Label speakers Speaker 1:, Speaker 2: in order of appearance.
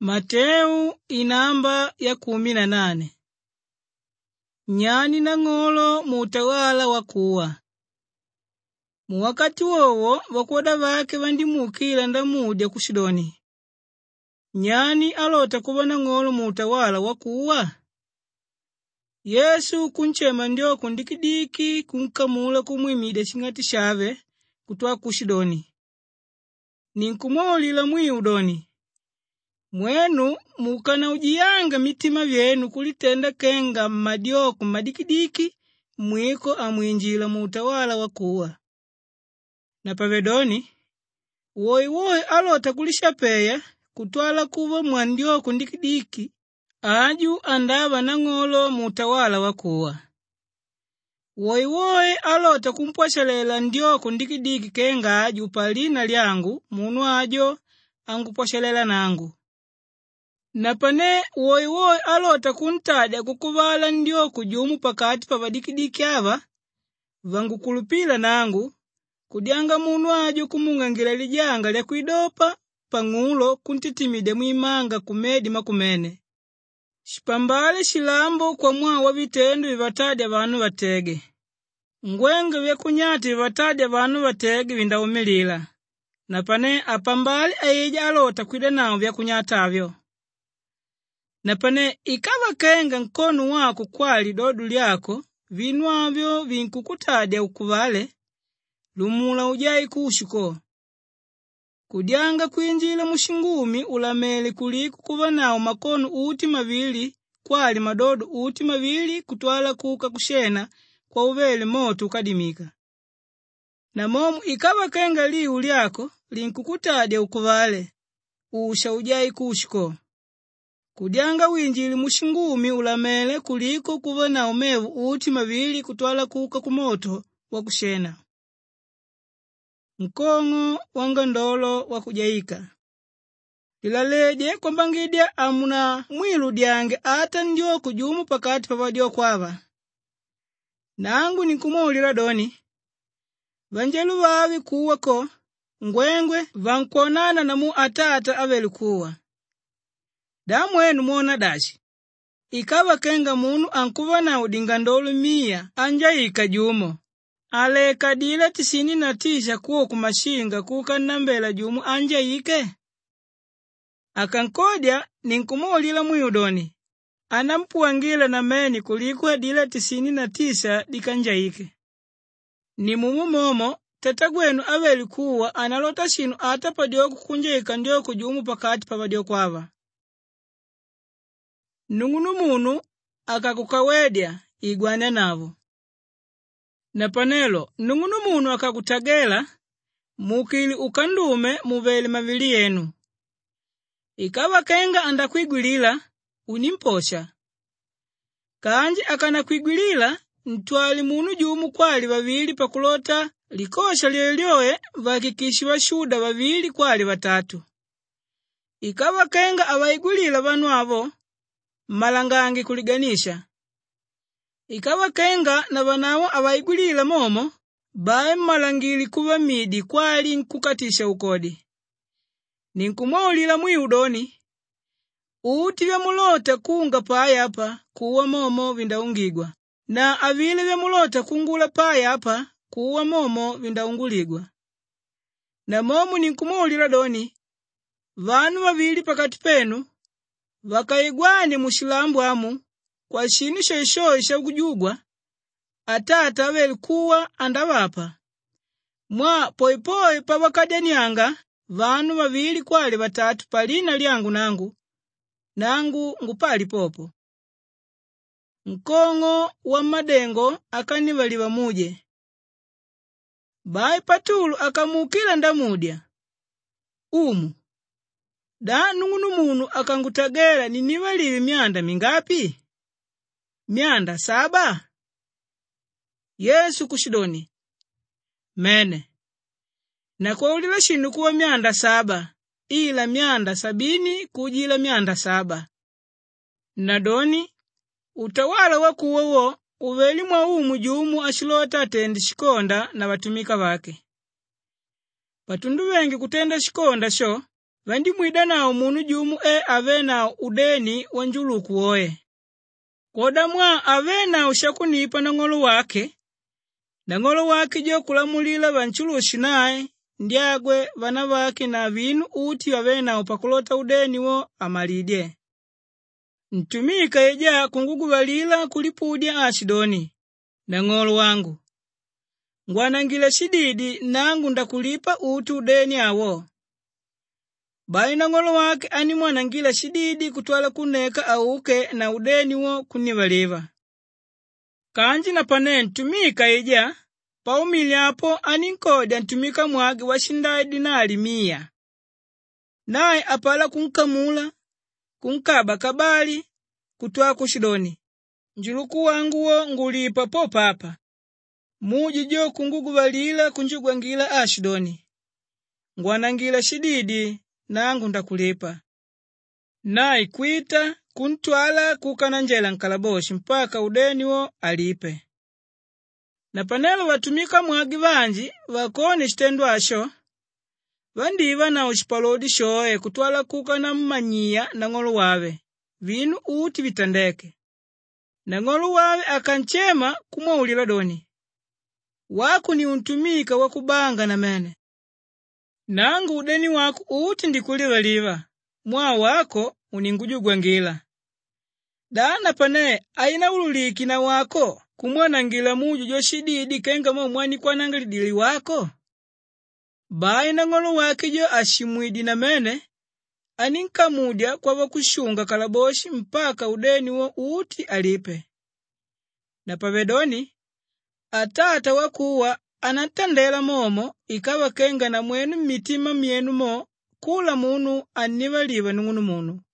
Speaker 1: Mateu inamba ya 18. Nyani na ng'olo mutawala wakuwa. Mu wakati wowo wakoda vake vandimukira ndamudya ku Sidoni. Nyani alota kubona ng'olo mutawala wakuwa. Yesu kunchema ndio kundikidiki kunkamula kumwimide chingati chave kutwa ku Sidoni. Ninkumolila mwiudoni. Mwenu mukana ujiyanga mitima vyenu kulitenda kenga madioku madikidiki mwiko amwinjila mutawala wakuwa. Na pavedoni, woi alota kulishapeya kutwala kuva mwandioku ndikidiki aju andava na ng'olo mutawala wakuwa. Woi alota kumpwashalela ndioku ndikidiki kenga aju palina lyangu munu ajo angupwashalela nangu. Napane woi alota kuntadya kukuvala ndio kujumu pakati pa vadikidiki ava vangukulupila nangu kudyanga munu ajo kumungangira lijanga lya kuidopa pang'ulo kuntitimide mwimanga kumedi makumene. Shipambale shilambo kwa mwa wa vitendo vivatadya vanu vatege. Ngwenge vyekunyati vivatadya vanu vatege vindawumilila. Napane apambale aija alota kwida nao vyekunyata avyo. Napane ikava kenga nkono wako kwali dodu lyako, vinu avyo vinkukutadya ukuvale, lumula ujai kushuko. Kudyanga kuinjila mushingumi ulamele kuliku kuva nao makono uti mavili, kwali madodu uti mavili kutwala kuka kushena kwa uvele moto ukadimika. Na momu ikava kenga liu lyako, linkukutadya ukuvale, usha ujai kushuko. Kudyanga winjili mushingumi ulamele kuliko kuva na umevu uti mavili kutwala kuka kumoto wakushena. Mkongo wangandolo wakujaika. Ilaleje kwambangidya amuna mwilu dyange ata ndio kujumu pakati pavadio kwava. Nangu nikumulila doni. Vanjelu vavi kuwako, ngwengwe vankonana na mu atata avelikuwa. Damwenu mwona dashi. Ikava kenga munu ankuva na udingandolu mia anjaika jumo. Aleka dila 99 kuo kumashinga kuka nambela jumu anjaike. Akankodya ninkumulila mwiudoni. Anampuangila na meni kuliko dila 99 dikanjaike. Ni mumu momo tatagwenu avelikuwa analota shinu ata padioku kunjaika ndio kujumu pakati pavadio kwava. Nungunu munu akakukawedya igwane navo. Napanelo nungunu munu akakutagela mukili ukandume muvele mavili yenu. Ikava kenga andakwigwilila unimposha. Kanji akanakwigwilila ntwali munu jumu kwali vavili pakulota likosha lyoe vakikishiwa shuda vavili kwali vatatu. Ikava kenga avaigwilila vanu avo malangangi kuliganisha. Ikava kenga na vanawo avaigulila momo, bae malangili kuva midi kwali nkukatisha ukodi. Ninkumolila mwiudoni, uti vya mulota kunga paya hapa kuwa momo vindaungigwa. Na avile vya mulota kungula paya hapa kuwa momo vindaunguligwa. Na momo ninkumolila doni, vanu vavili pakati penu, vakaigwane mushilambu amu, kwa shinu shoishoisha kujugwa, atata velikuwa andavapa. Mwa poipoi pa wakadanyanga, vanu vavili kwali vatatu palina lyangu nangu ngupali popo. Mkongo wa madengo akanivaliwa muje. Bai patulu akamukila ndamudya. Da nungunu munu akangutagela ninivaliwe mianda mingapi? Mianda 7? Yesu kushidoni. Mene. Na kwa ulila shinu kuwa mianda 7, ila mianda 70 kujila mianda 7. Nadoni, utawala wakuwa wo, uveli mwa jumu ashilota atendi shikonda na watumika wake. Patundu wengi kutenda shikonda sho, Vandi mwida nao munu jumu ave nao udeni wa njuluku woye. Koda mwa ave nao shakunipa na ng'olo wake. Na ng'olo wake jo kulamulila vanchulushi naye, ndiagwe vana vake na vinu uti ave nao pakulota udeni wo amalidye. Ntumika eja kunguguvalila kulipudya Ashidoni. Na ng'olo wangu, ngwanangila shididi nangu ndakulipa uti udeni awo. Bai na ng'olo wake ani mwanangila shididi kutwala kuneka auke na udeni wo kunivaliva. Kanji na pane ntumika eja, paumili apo ani nkodya ntumika mwagi washindaye dinari 100. Naye apala kunkamula, kunkaba kabali, kutwa kushidoni. Njuluku wangu wo ngulipa po papa. Muji jo kunguguvalila kunjugwangila Ashidoni. Ngwanangila shididi nangu ndakulipa. Naye kwita kuntwala kukananjela nkalaboshi mpaka udeni wo alipe. Na panelo watumika mwagi vanji wakone shitendo asho. Vandiva na ushipalodi shoye kutwala kukana mmanyia na ng'olo wave. Vinu uti vitandeke. Na ng'olo wave akanchema kumwaulila doni. Waku ni untumika wakubanga na mene. Nangu udeni waku uti ndikulivaliva. Mwa wako uningujugwangila. Dana pane aina ululiki na wako kumwanangila muju jo shididi kenga mwani kwa nangalidili wako. Bai na ng'olo wake jo ashimwidi na mene aninkamudya kwa wakushunga kalaboshi mpaka udeni wo uti alipe. Na pavedoni atata wakuwa anatandela momo ikawa kenga na mwenu mitima mienu mo kula munu anivaliva nungunu munu.